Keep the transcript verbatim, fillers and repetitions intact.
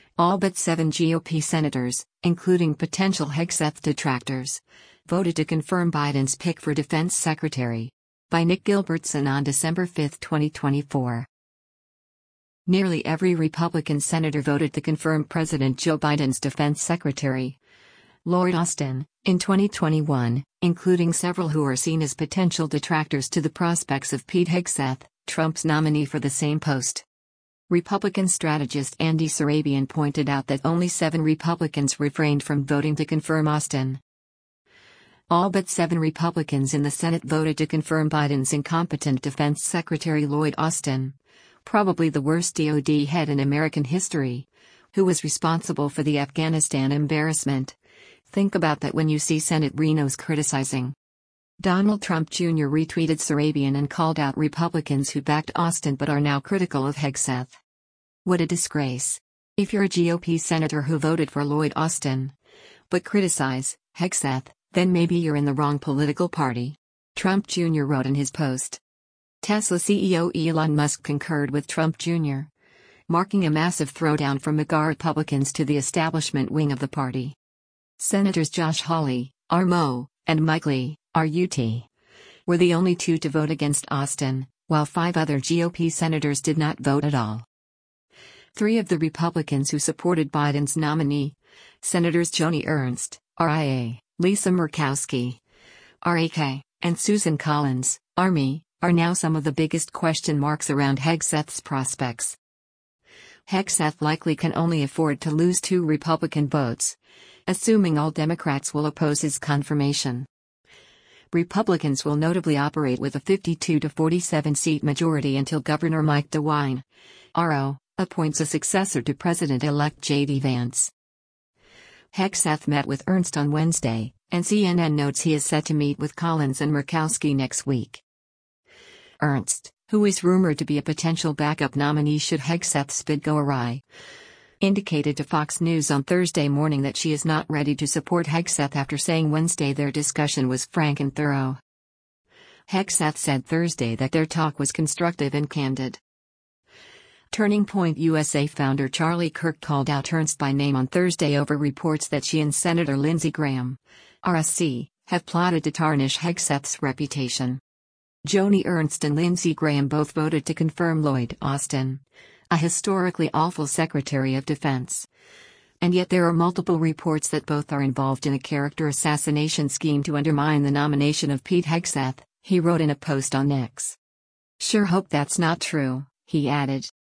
All but seven G O P senators, including potential Hegseth detractors, voted to confirm Biden's pick for defense secretary. By Nick Gilbertson on December fifth, twenty twenty-four. Nearly every Republican senator voted to confirm President Joe Biden's defense secretary, Lloyd Austin, in twenty twenty-one, including several who are seen as potential detractors to the prospects of Pete Hegseth, Trump's nominee for the same post. Republican strategist Andy Surabian pointed out that only seven Republicans refrained from voting to confirm Austin. All but seven Republicans in the Senate voted to confirm Biden's incompetent defense secretary Lloyd Austin, probably the worst D O D head in American history, who was responsible for the Afghanistan embarrassment. Think about that when you see Senate Renos criticizing. Donald Trump Junior retweeted Surabian and called out Republicans who backed Austin but are now critical of Hegseth. What a disgrace. If you're a G O P senator who voted for Lloyd Austin, but criticize Hegseth, then maybe you're in the wrong political party. Trump Junior wrote in his post. Tesla C E O Elon Musk concurred with Trump Junior, marking a massive throwdown from MAGA Republicans to the establishment wing of the party. Senators Josh Hawley, R M O, and Mike Lee, R U T, were the only two to vote against Austin, while five other G O P senators did not vote at all. Three of the Republicans who supported Biden's nominee, Senators Joni Ernst, R I A, Lisa Murkowski, R A K, and Susan Collins, R M E, are now some of the biggest question marks around Hegseth's prospects. Hegseth likely can only afford to lose two Republican votes, assuming all Democrats will oppose his confirmation. Republicans will notably operate with a fifty-two to forty-seven seat majority until Governor Mike DeWine, R O, appoints a successor to President-elect J D Vance. Hegseth met with Ernst on Wednesday, and C N N notes he is set to meet with Collins and Murkowski next week. Ernst, who is rumored to be a potential backup nominee should Hegseth's bid go awry, indicated to Fox News on Thursday morning that she is not ready to support Hegseth after saying Wednesday their discussion was frank and thorough. Hegseth said Thursday that their talk was constructive and candid. Turning Point U S A founder Charlie Kirk called out Ernst by name on Thursday over reports that she and Senator Lindsey Graham, R S C, have plotted to tarnish Hegseth's reputation. Joni Ernst and Lindsey Graham both voted to confirm Lloyd Austin, a historically awful Secretary of Defense. And yet there are multiple reports that both are involved in a character assassination scheme to undermine the nomination of Pete Hegseth, he wrote in a post on X. Sure hope that's not true, he added.